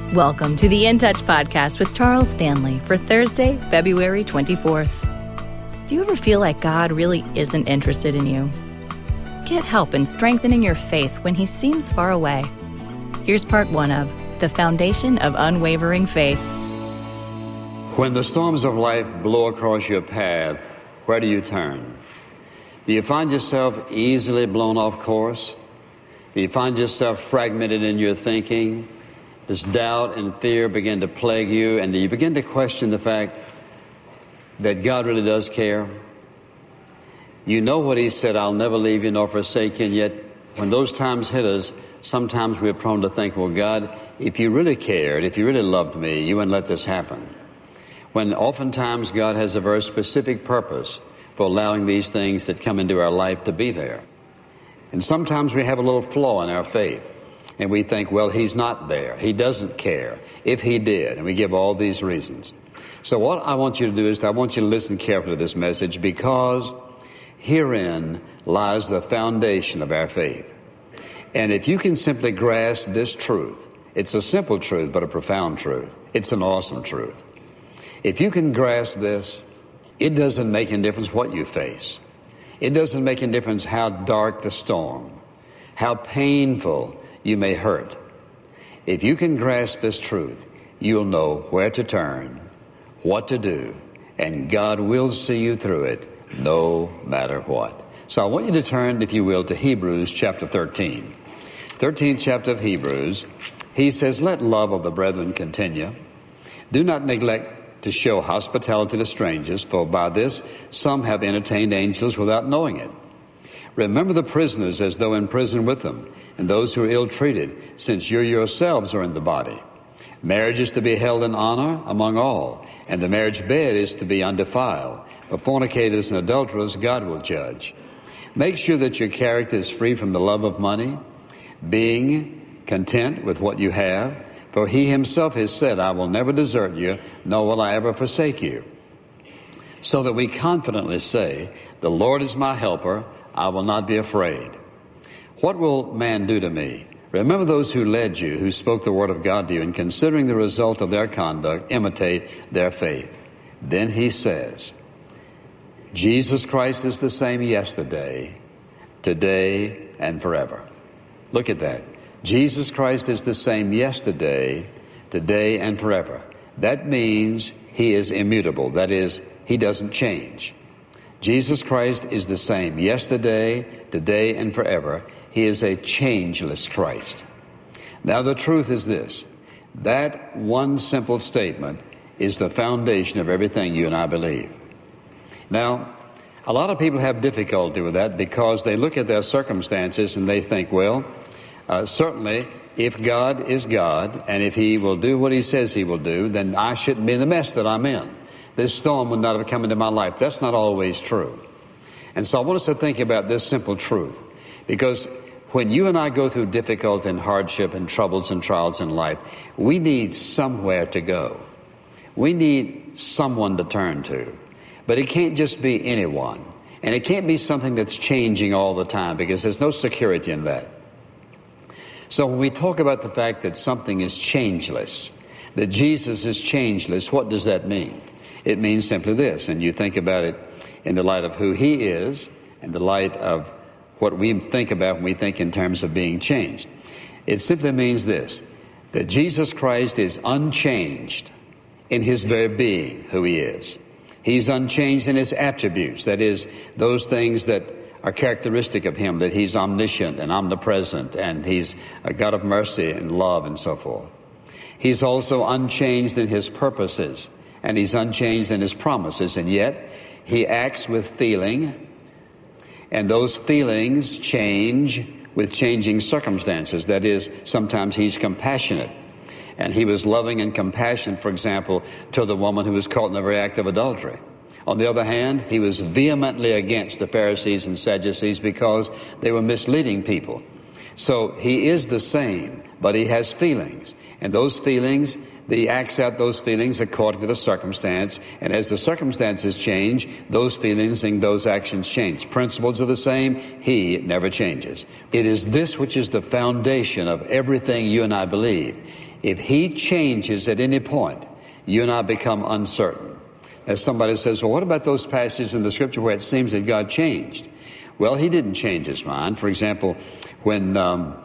Welcome to the In Touch podcast with Charles Stanley for Thursday, February 24th. Do you ever feel like God really isn't interested in you? Get help in strengthening your faith when He seems far away. Here's part 1 of The Foundation of Unwavering Faith. When the storms of life blow across your path, where do you turn? Do you find yourself easily blown off course? Do you find yourself fragmented in your thinking? Does doubt and fear begin to plague you? And do you begin to question the fact that God really does care? You know what He said, I'll never leave you nor forsake you, and yet when those times hit us, sometimes we're prone to think, well, God, if you really cared, if you really loved me, you wouldn't let this happen. When oftentimes God has a very specific purpose for allowing these things that come into our life to be there. And sometimes we have a little flaw in our faith. And we think, well, He's not there. He doesn't care. If He did, and we give all these reasons. So what I want you to do is I want you to listen carefully to this message, because herein lies the foundation of our faith. And if you can simply grasp this truth, it's a simple truth, but a profound truth. It's an awesome truth. If you can grasp this, it doesn't make any difference what you face. It doesn't make any difference how dark the storm, how painful you may hurt. If you can grasp this truth, you'll know where to turn, what to do, and God will see you through it no matter what. So I want you to turn, if you will, to Hebrews chapter 13. 13th chapter of Hebrews, he says, let love of the brethren continue. Do not neglect to show hospitality to strangers, for by this some have entertained angels without knowing it. Remember the prisoners as though in prison with them, and those who are ill-treated, since you yourselves are in the body. Marriage is to be held in honor among all, and the marriage bed is to be undefiled. But fornicators and adulterers God will judge. Make sure that your character is free from the love of money, being content with what you have. For He Himself has said, I will never desert you, nor will I ever forsake you. So that we confidently say, the Lord is my helper, I will not be afraid. What will man do to me? Remember those who led you, who spoke the word of God to you, and considering the result of their conduct, imitate their faith. Then he says, Jesus Christ is the same yesterday, today, and forever. Look at that. Jesus Christ is the same yesterday, today, and forever. That means He is immutable. That is, He doesn't change. Jesus Christ is the same yesterday, today, and forever. He is a changeless Christ. Now the truth is this, that one simple statement is the foundation of everything you and I believe. Now, a lot of people have difficulty with that because they look at their circumstances and they think, well, certainly if God is God and if He will do what He says He will do, then I shouldn't be in the mess that I'm in. This storm would not have come into my life. That's not always true. And so I want us to think about this simple truth. Because when you and I go through difficulty and hardship and troubles and trials in life, we need somewhere to go. We need someone to turn to. But it can't just be anyone. And it can't be something that's changing all the time, because there's no security in that. So when we talk about the fact that something is changeless, that Jesus is changeless, what does that mean? It means simply this, and you think about it in the light of who He is, in the light of what we think about when we think in terms of being changed. It simply means this, that Jesus Christ is unchanged in His very being, who He is. He's unchanged in His attributes, that is, those things that are characteristic of Him, that He's omniscient and omnipresent, and He's a God of mercy and love and so forth. He's also unchanged in His purposes, and He's unchanged in His promises, and yet He acts with feeling, and those feelings change with changing circumstances. That is, sometimes He's compassionate, and He was loving and compassionate, for example, to the woman who was caught in the very act of adultery. On the other hand, He was vehemently against the Pharisees and Sadducees because they were misleading people. So He is the same, but He has feelings, and those feelings, He acts out those feelings according to the circumstance, and as the circumstances change, those feelings and those actions change. Principles are the same. He never changes. It is this which is the foundation of everything you and I believe. If he changes at any point, you and I become uncertain. As somebody says, well, what about those passages in the Scripture where it seems that God changed? Well, he didn't change his mind. For example, when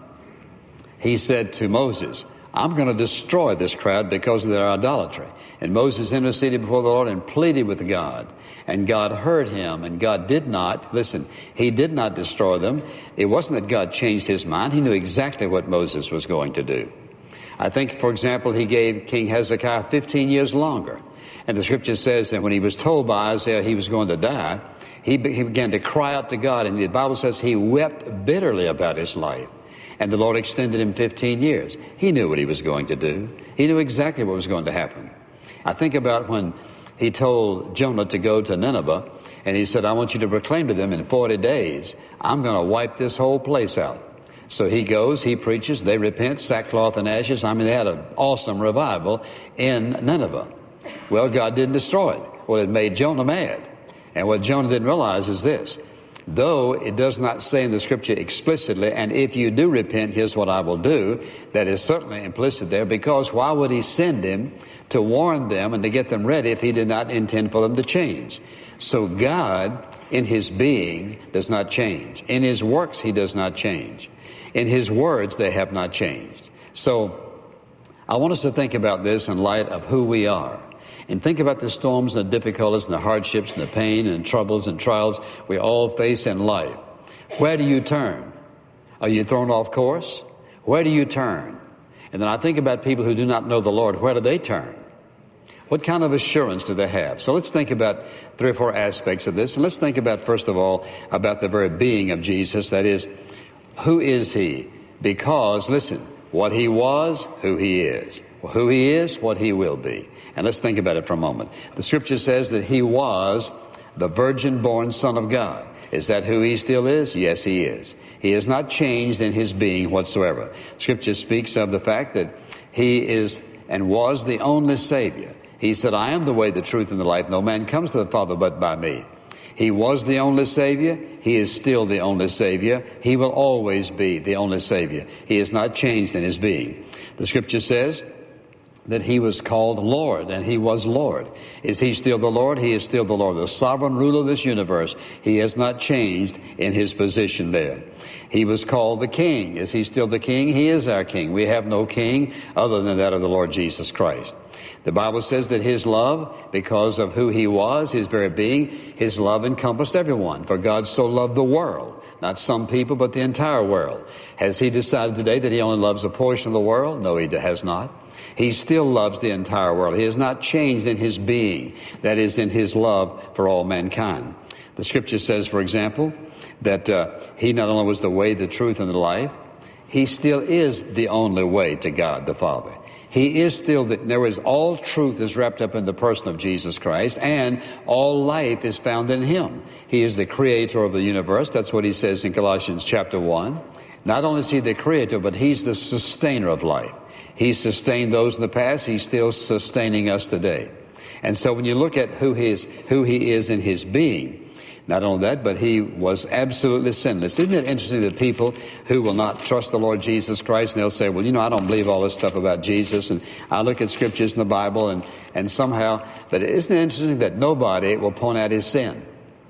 he said to Moses, I'm going to destroy this crowd because of their idolatry. And Moses interceded before the Lord and pleaded with God. And God heard him, and God did not, listen, he did not destroy them. It wasn't that God changed his mind. He knew exactly what Moses was going to do. I think, for example, he gave King Hezekiah 15 years longer. And the Scripture says that when he was told by Isaiah he was going to die, he began to cry out to God. And the Bible says he wept bitterly about his life. And the Lord extended him 15 years. He knew what he was going to do. He knew exactly what was going to happen. I think about when he told Jonah to go to Nineveh, and he said, I want you to proclaim to them in 40 days, I'm going to wipe this whole place out. So he goes, he preaches, they repent, sackcloth and ashes. I mean, they had an awesome revival in Nineveh. Well, God didn't destroy it. Well, it made Jonah mad. And what Jonah didn't realize is this. Though it does not say in the Scripture explicitly, and if you do repent, here's what I will do, that is certainly implicit there, because why would he send him to warn them and to get them ready if he did not intend for them to change? So God, in his being, does not change. In his works, he does not change. In his words, they have not changed. So I want us to think about this in light of who we are. And think about the storms and the difficulties and the hardships and the pain and troubles and trials we all face in life. Where do you turn? Are you thrown off course? Where do you turn? And then I think about people who do not know the Lord. Where do they turn? What kind of assurance do they have? So let's think about 3 or 4 aspects of this. And let's think about, first of all, about the very being of Jesus. That is, who is he? Because, listen, what he was, who he is. Who he is, what he will be. And let's think about it for a moment. The Scripture says that he was the virgin-born Son of God. Is that who he still is? Yes, he is. He has not changed in his being whatsoever. Scripture speaks of the fact that he is and was the only Savior. He said, I am the way, the truth, and the life. No man comes to the Father but by me. He was the only Savior. He is still the only Savior. He will always be the only Savior. He has not changed in his being. The Scripture says that he was called Lord, and he was Lord. Is he still the Lord? He is still the Lord, the sovereign ruler of this universe. He has not changed in his position there. He was called the King. Is he still the King? He is our King. We have no King other than that of the Lord Jesus Christ. The Bible says that his love, because of who he was, his very being, his love encompassed everyone. For God so loved the world, not some people, but the entire world. Has he decided today that he only loves a portion of the world? No, he has not. He still loves the entire world. He has not changed in his being, that is, in his love for all mankind. The Scripture says, for example, that he not only was the way, the truth, and the life, he still is the only way to God the Father. He is still, there is all truth is wrapped up in the person of Jesus Christ, and all life is found in him. He is the creator of the universe. That's what he says in Colossians chapter 1. Not only is he the creator, but he's the sustainer of life. He sustained those in the past. He's still sustaining us today. And so when you look at who he is in his being, not only that, but he was absolutely sinless. Isn't it interesting that people who will not trust the Lord Jesus Christ, and they'll say, well, I don't believe all this stuff about Jesus, and I look at scriptures in the Bible, and somehow, but isn't it interesting that nobody will point out his sin?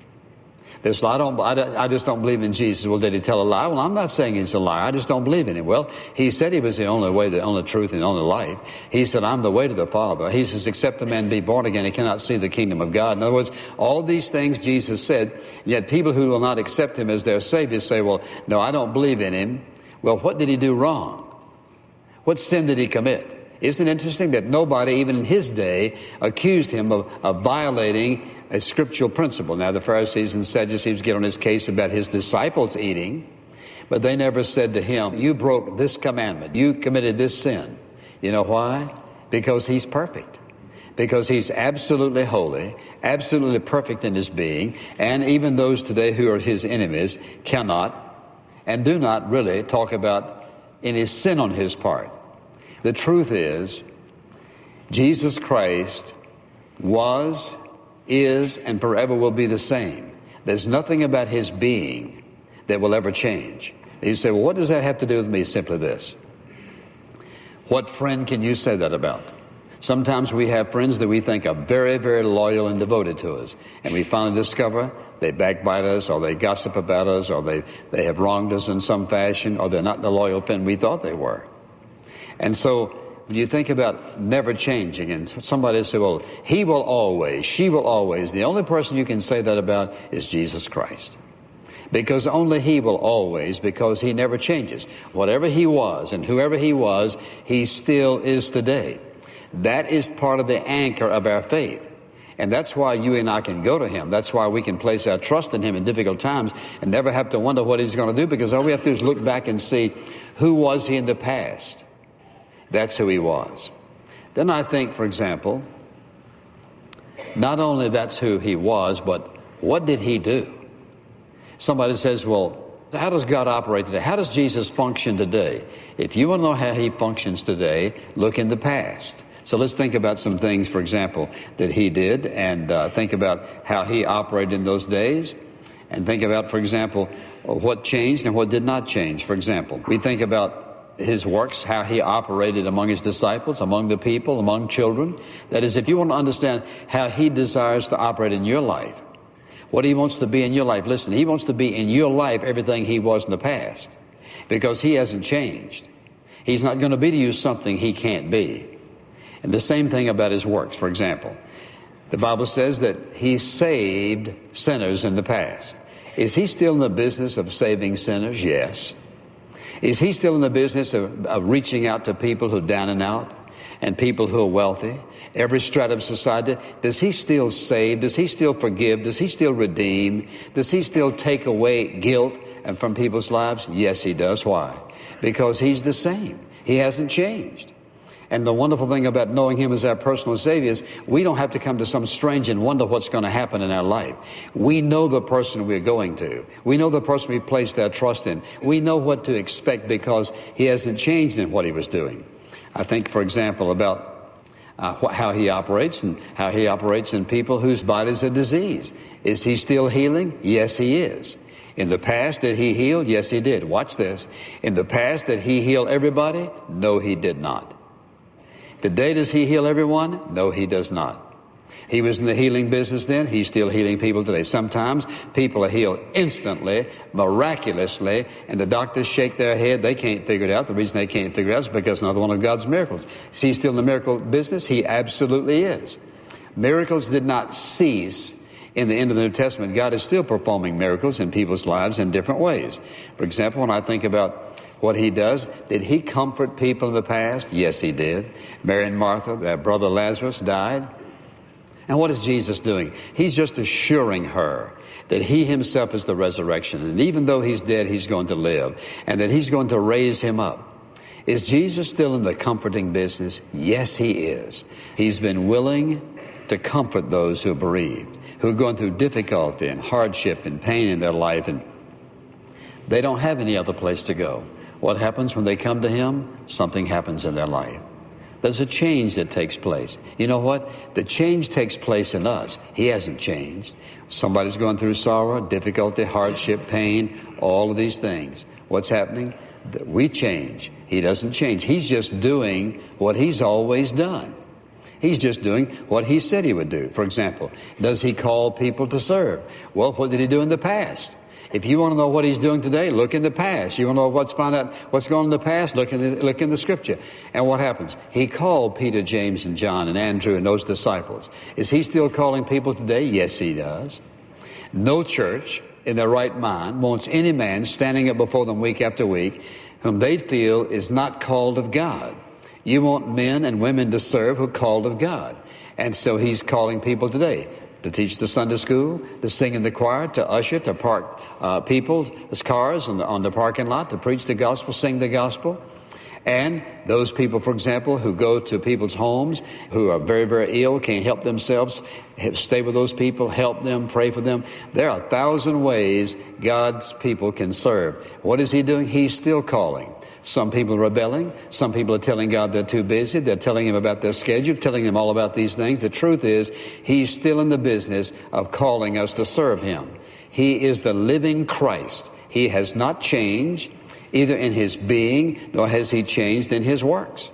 This, I just don't believe in Jesus. Well, did he tell a lie? Well, I'm not saying he's a liar. I just don't believe in him. Well, he said he was the only way, the only truth, and the only life. He said, I'm the way to the Father. He says, except a man be born again, he cannot see the kingdom of God. In other words, all these things Jesus said, yet people who will not accept him as their Savior say, well, no, I don't believe in him. Well, what did he do wrong? What sin did he commit? Isn't it interesting that nobody, even in his day, accused him of violating a scriptural principle? Now, the Pharisees and Sadducees get on his case about his disciples eating, but they never said to him, you broke this commandment, you committed this sin. You know why? Because he's perfect. Because he's absolutely holy, absolutely perfect in his being, and even those today who are his enemies cannot and do not really talk about any sin on his part. The truth is, Jesus Christ was, is, and forever will be the same. There's nothing about his being that will ever change. You say, well, what does that have to do with me? Simply this. What friend can you say that about? Sometimes we have friends that we think are very, very loyal and devoted to us, and we finally discover they backbite us, or they gossip about us, or they have wronged us in some fashion, or they're not the loyal friend we thought they were. And so when you think about never changing, and somebody say, well, he will always, she will always, the only person you can say that about is Jesus Christ. Because only he will always, because he never changes. Whatever he was and whoever he was, he still is today. That is part of the anchor of our faith. And that's why you and I can go to him. That's why we can place our trust in him in difficult times and never have to wonder what he's going to do, because all we have to do is look back and see, who was he in the past? That's who he was. Then I think, for example, not only that's who he was, but what did he do? Somebody says, well, how does God operate today? How does Jesus function today? If you want to know how he functions today, look in the past. So let's think about some things, for example, that he did, and think about how he operated in those days, and think about, for example, what changed and what did not change. For example, we think about his works, how he operated among his disciples, among the people, among children. That is, if you want to understand how he desires to operate in your life, what he wants to be in your life, listen, he wants to be in your life everything he was in the past, because he hasn't changed. He's not going to be to you something he can't be. And the same thing about his works. For example, the Bible says that he saved sinners in the past. Is he still in the business of saving sinners? Yes. Is he still in the business of reaching out to people who are down and out, and people who are wealthy, every strata of society? Does he still save? Does he still forgive? Does he still redeem? Does he still take away guilt from people's lives? Yes, he does. Why? Because he's the same. He hasn't changed. And the wonderful thing about knowing him as our personal Savior is we don't have to come to some strange and wonder what's going to happen in our life. We know the person we're going to. We know the person we placed our trust in. We know what to expect because he hasn't changed in what he was doing. I think, for example, about how he operates, and how he operates in people whose bodies are diseased. Is he still healing? Yes, he is. In the past, did he heal? Yes, he did. Watch this. In the past, did he heal everybody? No, he did not. Today, does he heal everyone? No, he does not. He was in the healing business then. He's still healing people today. Sometimes people are healed instantly, miraculously, and the doctors shake their head. They can't figure it out. The reason they can't figure it out is because another one of God's miracles. Is he still in the miracle business? He absolutely is. Miracles did not cease in the end of the New Testament. God is still performing miracles in people's lives in different ways. For example, when I think about what he does, did he comfort people in the past? Yes, he did. Mary and Martha, their brother Lazarus, died. And what is Jesus doing? He's just assuring her that he himself is the resurrection. And even though he's dead, he's going to live. And that he's going to raise him up. Is Jesus still in the comforting business? Yes, he is. He's been willing to comfort those who are bereaved, who are going through difficulty and hardship and pain in their life, and they don't have any other place to go. What happens when they come to him? Something happens in their life. There's a change that takes place. You know what? The change takes place in us. He hasn't changed. Somebody's going through sorrow, difficulty, hardship, pain, all of these things. What's happening? We change. He doesn't change. He's just doing what he's always done. He's just doing what he said he would do. For example, does he call people to serve? Well, what did he do in the past? If you want to know what he's doing today, look in the past. You want to know find out what's going on in the past, look in the scripture. And what happens? He called Peter, James, and John, and Andrew, and those disciples. Is he still calling people today? Yes, he does. No church in their right mind wants any man standing up before them week after week whom they feel is not called of God. You want men and women to serve who are called of God. And so he's calling people today to teach the Sunday school, to sing in the choir, to usher, to park people's cars on the parking lot, to preach the gospel, sing the gospel. And those people, for example, who go to people's homes, who are very, very ill, can't help themselves, stay with those people, help them, pray for them. There are 1,000 ways God's people can serve. What is he doing? He's still calling. Some people are rebelling. Some people are telling God they're too busy. They're telling him about their schedule, telling him all about these things. The truth is, he's still in the business of calling us to serve him. He is the living Christ. He has not changed either in his being, nor has he changed in his works.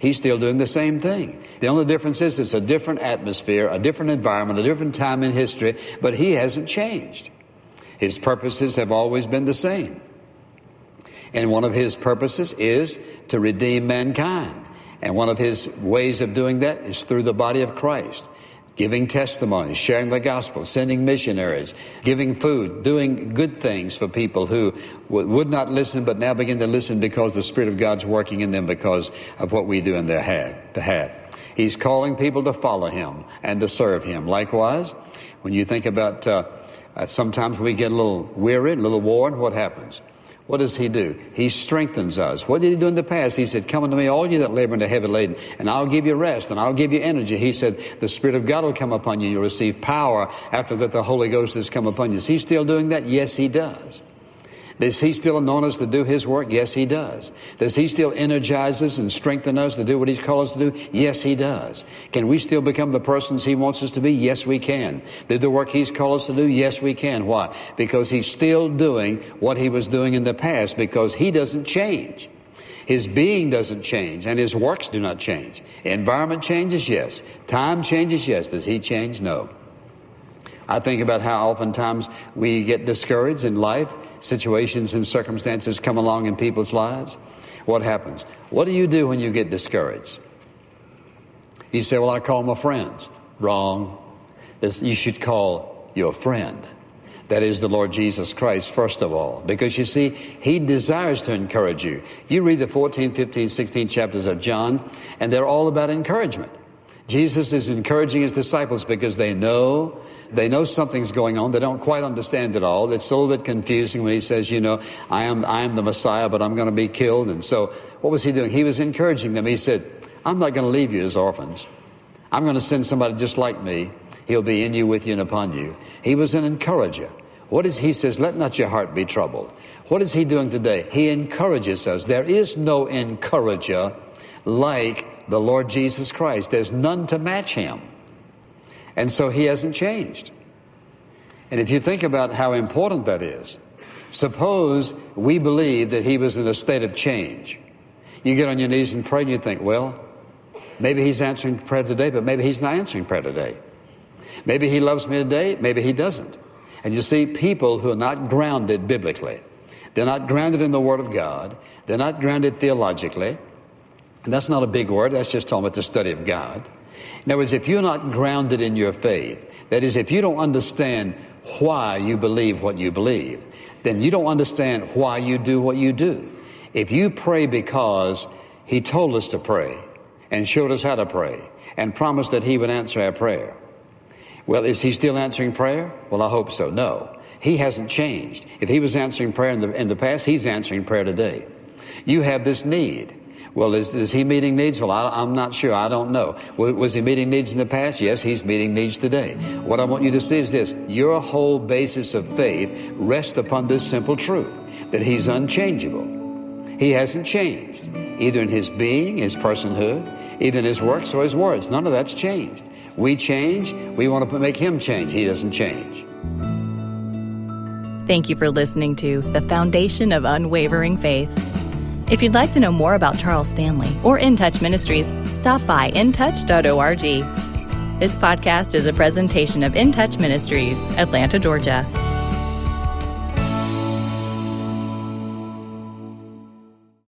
He's still doing the same thing. The only difference is it's a different atmosphere, a different environment, a different time in history, but He hasn't changed. His purposes have always been the same. And one of His purposes is to redeem mankind. And one of His ways of doing that is through the body of Christ. Giving testimony, sharing the gospel, sending missionaries, giving food, doing good things for people who would not listen but now begin to listen because the Spirit of God's working in them because of what we do in their behalf. He's calling people to follow Him and to serve Him. Likewise, when you think about sometimes we get a little weary, a little worn, what happens? What does He do? He strengthens us. What did He do in the past? He said, come unto me, all you that labor and are heavy laden, and I'll give you rest, and I'll give you energy. He said, the Spirit of God will come upon you. You'll receive power after that the Holy Ghost has come upon you. Is He still doing that? Yes, He does. Does He still anoint us to do His work? Yes, He does. Does He still energize us and strengthen us to do what He's called us to do? Yes, He does. Can we still become the persons He wants us to be? Yes, we can. Do the work He's called us to do? Yes, we can. Why? Because He's still doing what He was doing in the past, because He doesn't change. His being doesn't change, and His works do not change. Environment changes? Yes. Time changes? Yes. Does He change? No. I think about how oftentimes we get discouraged in life. Situations and circumstances come along in people's lives. What happens? What do you do when you get discouraged? You say, well, I call my friends. Wrong. You should call your friend. That is the Lord Jesus Christ, first of all. Because you see, He desires to encourage you. You read the 14, 15, 16 chapters of John, and they're all about encouragement. Jesus is encouraging His disciples because they know something's going on. They don't quite understand it all. It's a little bit confusing when He says, I am the Messiah, but I'm going to be killed. And so what was He doing? He was encouraging them. He said, I'm not going to leave you as orphans. I'm going to send somebody just like me. He'll be in you, with you, and upon you. He was an encourager. He says, let not your heart be troubled. What is He doing today? He encourages us. There is no encourager like the Lord Jesus Christ. There's none to match Him. And so He hasn't changed. And if you think about how important that is, suppose we believe that He was in a state of change. You get on your knees and pray and you think, well, maybe He's answering prayer today, but maybe He's not answering prayer today. Maybe He loves me today, maybe He doesn't. And you see, people who are not grounded biblically, they're not grounded in the Word of God, they're not grounded theologically, and that's not a big word, that's just talking about the study of God. In other words, if you're not grounded in your faith, that is, if you don't understand why you believe what you believe, then you don't understand why you do what you do. If you pray because He told us to pray and showed us how to pray and promised that He would answer our prayer, well, is He still answering prayer? Well, I hope so. No, He hasn't changed. If He was answering prayer in the past, He's answering prayer today. You have this need. Well, is He meeting needs? Well, I'm not sure. I don't know. Was He meeting needs in the past? Yes, He's meeting needs today. What I want you to see is this. Your whole basis of faith rests upon this simple truth, that He's unchangeable. He hasn't changed, either in His being, His personhood, either in His works or His words. None of that's changed. We change. We want to make Him change. He doesn't change. Thank you for listening to The Foundation of Unwavering Faith. If you'd like to know more about Charles Stanley or In Touch Ministries, stop by intouch.org. This podcast is a presentation of In Touch Ministries, Atlanta, Georgia.